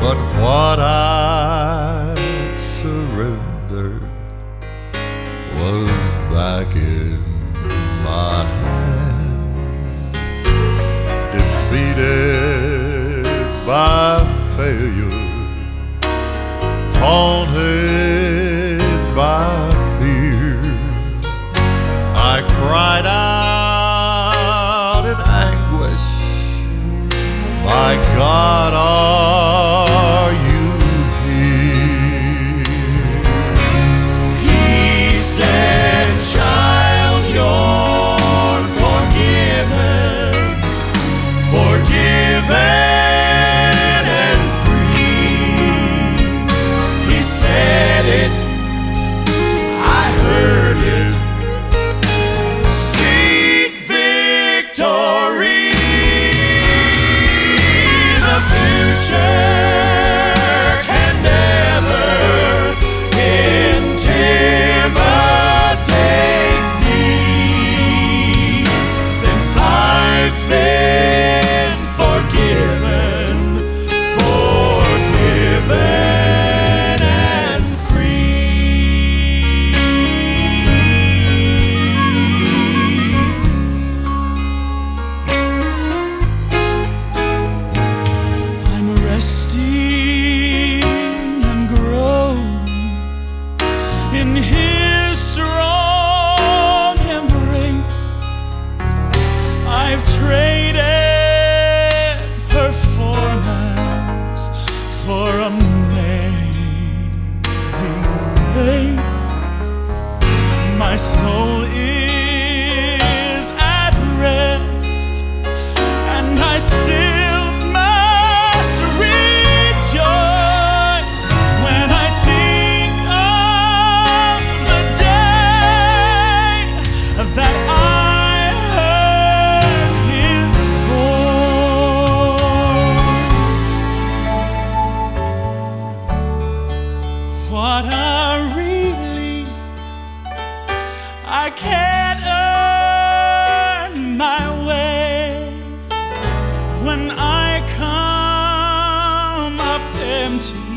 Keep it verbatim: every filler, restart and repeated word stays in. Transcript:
but what I surrendered was back in my hand. Defeated by failure, haunted by fear, I cried out in anguish, my God, are you here? He said, child, you're forgiven, forgiven and free. He said it, I heard it, sweet victory. The future can never intimidate me, since I've been forgiven, forgiven and free. I'm resting and growing in His strong embrace. I've traded performance for amazing grace. My soul is at rest, and I still must rejoice when I think of the day that I heard His voice. What a relief! I can't earn my way when I come up empty.